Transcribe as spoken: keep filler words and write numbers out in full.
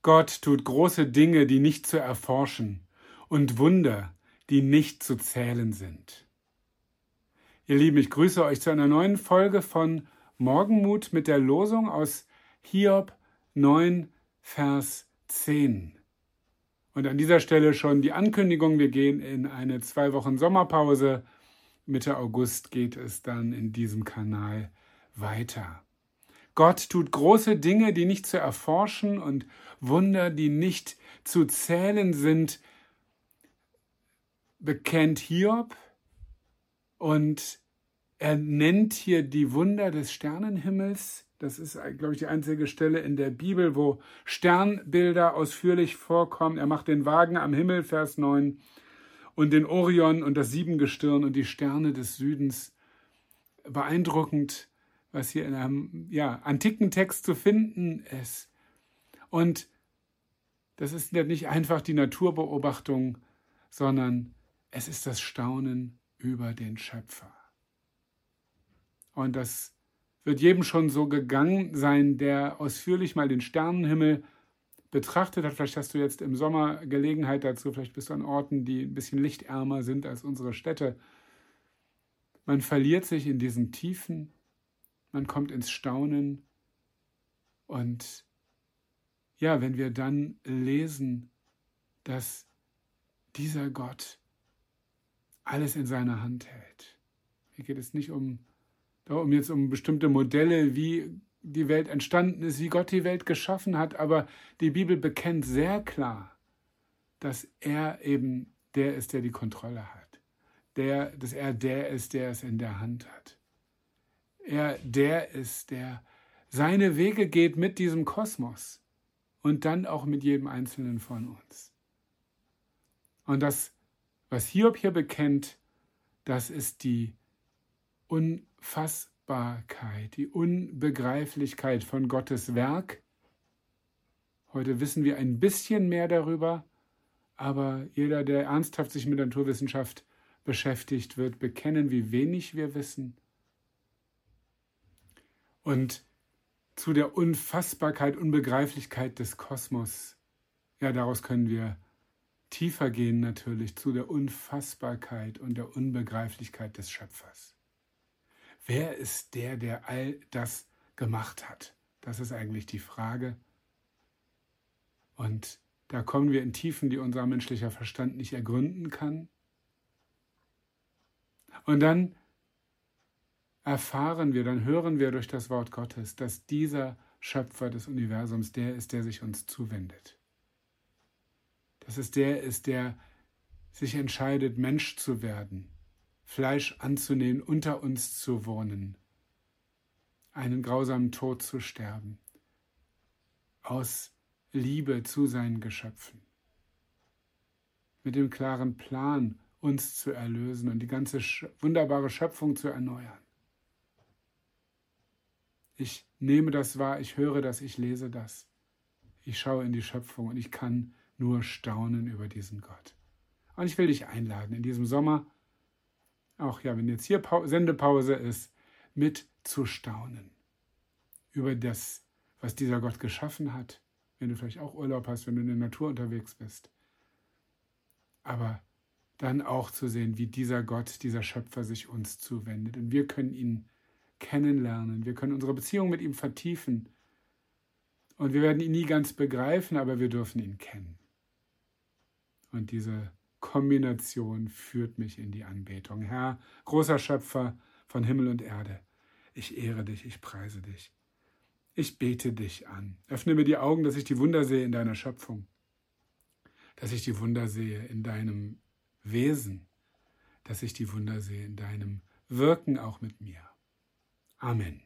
Gott tut große Dinge, die nicht zu erforschen, und Wunder, die nicht zu zählen sind. Ihr Lieben, ich grüße euch zu einer neuen Folge von Morgenmut mit der Losung aus Hiob neun, Vers zehn. Und an dieser Stelle schon die Ankündigung, wir gehen in eine zwei Wochen Sommerpause. Mitte August geht es dann in diesem Kanal weiter. Gott tut große Dinge, die nicht zu erforschen, und Wunder, die nicht zu zählen sind, bekennt Hiob. Und er nennt hier die Wunder des Sternenhimmels. Das ist, glaube ich, die einzige Stelle in der Bibel, wo Sternbilder ausführlich vorkommen. Er macht den Wagen am Himmel, Vers neun, und den Orion und das Siebengestirn und die Sterne des Südens. Beeindruckend, was hier in einem ja, antiken Text zu finden ist. Und das ist nicht einfach die Naturbeobachtung, sondern es ist das Staunen über den Schöpfer. Und das wird jedem schon so gegangen sein, der ausführlich mal den Sternenhimmel betrachtet hat. Vielleicht hast du jetzt im Sommer Gelegenheit dazu, vielleicht bist du an Orten, die ein bisschen lichtärmer sind als unsere Städte. Man verliert sich in diesen Tiefen, man kommt ins Staunen. Und ja, wenn wir dann lesen, dass dieser Gott alles in seiner Hand hält. Hier geht es nicht um, um jetzt um bestimmte Modelle, wie die Welt entstanden ist, wie Gott die Welt geschaffen hat, aber die Bibel bekennt sehr klar, dass er eben der ist, der die Kontrolle hat. Der, dass er der ist, der es in der Hand hat. Er der ist, der seine Wege geht mit diesem Kosmos und dann auch mit jedem Einzelnen von uns. Und das, was Hiob hier bekennt, das ist die Unfassbarkeit, die Unbegreiflichkeit von Gottes Werk. Heute wissen wir ein bisschen mehr darüber, aber jeder, der ernsthaft sich mit Naturwissenschaft beschäftigt, wird bekennen, wie wenig wir wissen. Und zu der Unfassbarkeit, Unbegreiflichkeit des Kosmos, ja, daraus können wir tiefer gehen natürlich, zu der Unfassbarkeit und der Unbegreiflichkeit des Schöpfers. Wer ist der, der all das gemacht hat? Das ist eigentlich die Frage. Und da kommen wir in Tiefen, die unser menschlicher Verstand nicht ergründen kann. Und dann erfahren wir, dann hören wir durch das Wort Gottes, dass dieser Schöpfer des Universums der ist, der sich uns zuwendet. Dass es der ist, der sich entscheidet, Mensch zu werden, Fleisch anzunehmen, unter uns zu wohnen, einen grausamen Tod zu sterben, aus Liebe zu seinen Geschöpfen, mit dem klaren Plan, uns zu erlösen und die ganze wunderbare Schöpfung zu erneuern. Ich nehme das wahr, ich höre das, ich lese das. Ich schaue in die Schöpfung und ich kann nur staunen über diesen Gott. Und ich will dich einladen, in diesem Sommer, auch ja, wenn jetzt hier Sendepause ist, mit zu staunen über das, was dieser Gott geschaffen hat, wenn du vielleicht auch Urlaub hast, wenn du in der Natur unterwegs bist. Aber dann auch zu sehen, wie dieser Gott, dieser Schöpfer sich uns zuwendet. Und wir können ihn kennenlernen, wir können unsere Beziehung mit ihm vertiefen. Und wir werden ihn nie ganz begreifen, aber wir dürfen ihn kennen. Und diese Kombination führt mich in die Anbetung. Herr, großer Schöpfer von Himmel und Erde, ich ehre dich, ich preise dich. Ich bete dich an. Öffne mir die Augen, dass ich die Wunder sehe in deiner Schöpfung. Dass ich die Wunder sehe in deinem Wesen. Dass ich die Wunder sehe in deinem Wirken auch mit mir. Amen.